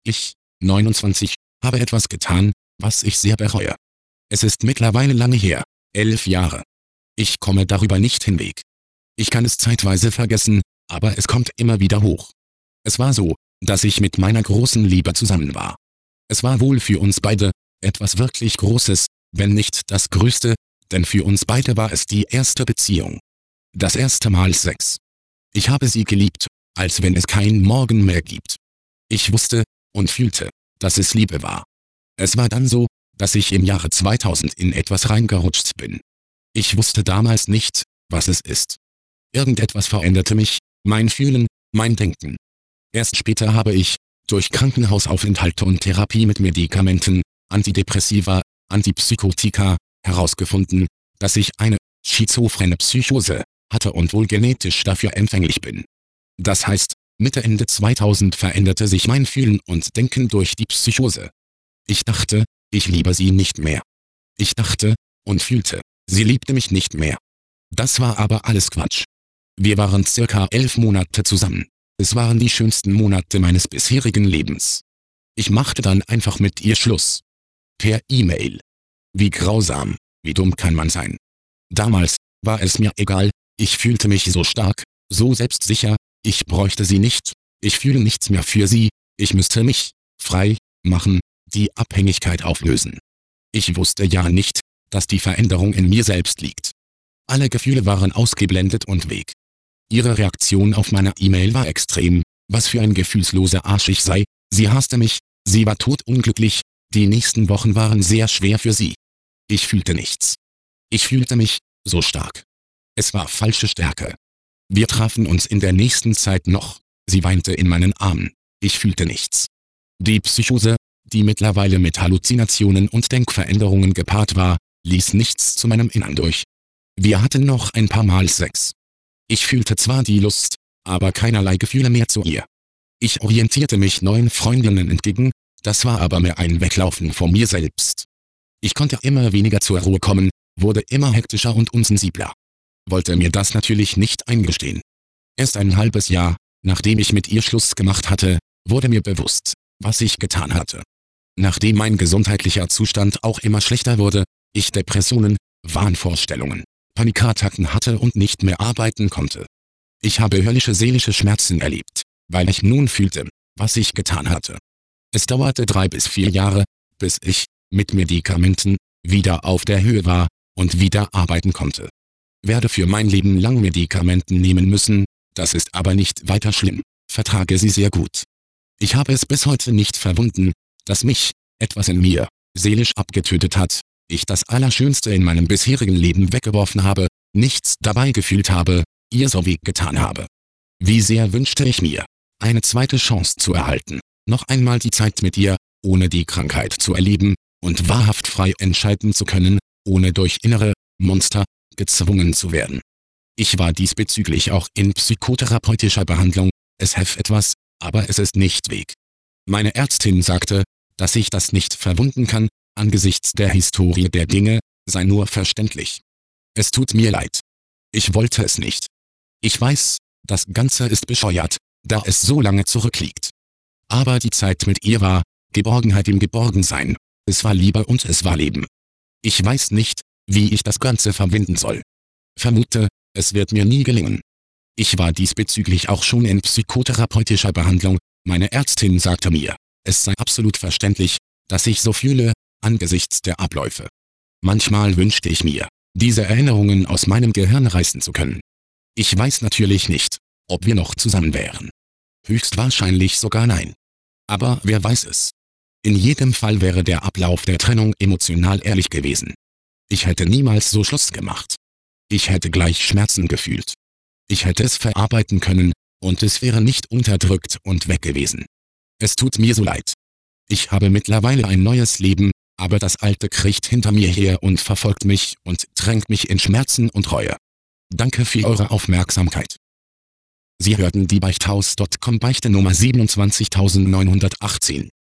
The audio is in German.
Ich, 29, habe etwas getan, was ich sehr bereue. Es ist mittlerweile lange her, 11 Jahre. Ich komme darüber nicht hinweg. Ich kann es zeitweise vergessen, aber es kommt immer wieder hoch. Es war so, dass ich mit meiner großen Liebe zusammen war. Es war wohl für uns beide etwas wirklich Großes, wenn nicht das Größte, denn für uns beide war es die erste Beziehung. Das erste Mal Sex. Ich habe sie geliebt, als wenn es kein Morgen mehr gibt. Ich wusste und fühlte, dass es Liebe war. Es war dann so, dass ich im Jahre 2000 in etwas reingerutscht bin. Ich wusste damals nicht, was es ist. Irgendetwas veränderte mich, mein Fühlen, mein Denken. Erst später habe ich, durch Krankenhausaufenthalte und Therapie mit Medikamenten, Antidepressiva, Antipsychotika, herausgefunden, dass ich eine schizophrene Psychose hatte und wohl genetisch dafür empfänglich bin. Das heißt, Mitte Ende 2000 veränderte sich mein Fühlen und Denken durch die Psychose. Ich dachte, ich liebe sie nicht mehr. Ich dachte und fühlte, sie liebte mich nicht mehr. Das war aber alles Quatsch. Wir waren circa 11 Monate zusammen. Es waren die schönsten Monate meines bisherigen Lebens. Ich machte dann einfach mit ihr Schluss. Per E-Mail. Wie grausam, wie dumm kann man sein. Damals war es mir egal, ich fühlte mich so stark, so selbstsicher, ich bräuchte sie nicht, ich fühle nichts mehr für sie, ich müsste mich frei machen, die Abhängigkeit auflösen. Ich wusste ja nicht, dass die Veränderung in mir selbst liegt. Alle Gefühle waren ausgeblendet und weg. Ihre Reaktion auf meine E-Mail war extrem, was für ein gefühlsloser Arsch ich sei, sie hasste mich, sie war todunglücklich, die nächsten Wochen waren sehr schwer für sie. Ich fühlte nichts. Ich fühlte mich so stark. Es war falsche Stärke. Wir trafen uns in der nächsten Zeit noch, sie weinte in meinen Armen, ich fühlte nichts. Die Psychose, die mittlerweile mit Halluzinationen und Denkveränderungen gepaart war, ließ nichts zu meinem Innern durch. Wir hatten noch ein paar Mal Sex. Ich fühlte zwar die Lust, aber keinerlei Gefühle mehr zu ihr. Ich orientierte mich neuen Freundinnen entgegen, das war aber mehr ein Weglaufen vor mir selbst. Ich konnte immer weniger zur Ruhe kommen, wurde immer hektischer und unsensibler. Wollte mir das natürlich nicht eingestehen. Erst ein halbes Jahr, nachdem ich mit ihr Schluss gemacht hatte, wurde mir bewusst, was ich getan hatte. Nachdem mein gesundheitlicher Zustand auch immer schlechter wurde, ich Depressionen, Wahnvorstellungen, Panikattacken hatte und nicht mehr arbeiten konnte. Ich habe höllische seelische Schmerzen erlebt, weil ich nun fühlte, was ich getan hatte. Es dauerte 3 bis 4 Jahre, bis ich, mit Medikamenten, wieder auf der Höhe war und wieder arbeiten konnte. Werde für mein Leben lang Medikamenten nehmen müssen, das ist aber nicht weiter schlimm, vertrage sie sehr gut. Ich habe es bis heute nicht verwunden, dass mich etwas in mir seelisch abgetötet hat, ich das Allerschönste in meinem bisherigen Leben weggeworfen habe, nichts dabei gefühlt habe, ihr so weh getan habe. Wie sehr wünschte ich mir, eine zweite Chance zu erhalten, noch einmal die Zeit mit ihr, ohne die Krankheit zu erleben, und wahrhaft frei entscheiden zu können, ohne durch innere Monster gezwungen zu werden. Ich war diesbezüglich auch in psychotherapeutischer Behandlung, es half etwas, aber es ist nicht weg. Meine Ärztin sagte, dass ich das nicht verwunden kann, angesichts der Historie der Dinge, sei nur verständlich. Es tut mir leid. Ich wollte es nicht. Ich weiß, das Ganze ist bescheuert, da es so lange zurückliegt. Aber die Zeit mit ihr war Geborgenheit im Geborgensein, es war Liebe und es war Leben. Ich weiß nicht, wie ich das Ganze verbinden soll. Vermute, es wird mir nie gelingen. Ich war diesbezüglich auch schon in psychotherapeutischer Behandlung, meine Ärztin sagte mir, es sei absolut verständlich, dass ich so fühle, angesichts der Abläufe. Manchmal wünschte ich mir, diese Erinnerungen aus meinem Gehirn reißen zu können. Ich weiß natürlich nicht, ob wir noch zusammen wären. Höchstwahrscheinlich sogar nein. Aber wer weiß es. In jedem Fall wäre der Ablauf der Trennung emotional ehrlich gewesen. Ich hätte niemals so Schluss gemacht. Ich hätte gleich Schmerzen gefühlt. Ich hätte es verarbeiten können, und es wäre nicht unterdrückt und weg gewesen. Es tut mir so leid. Ich habe mittlerweile ein neues Leben, aber das alte kriecht hinter mir her und verfolgt mich und drängt mich in Schmerzen und Reue. Danke für eure Aufmerksamkeit. Sie hörten die Beichthaus.com Beichte Nummer 27918.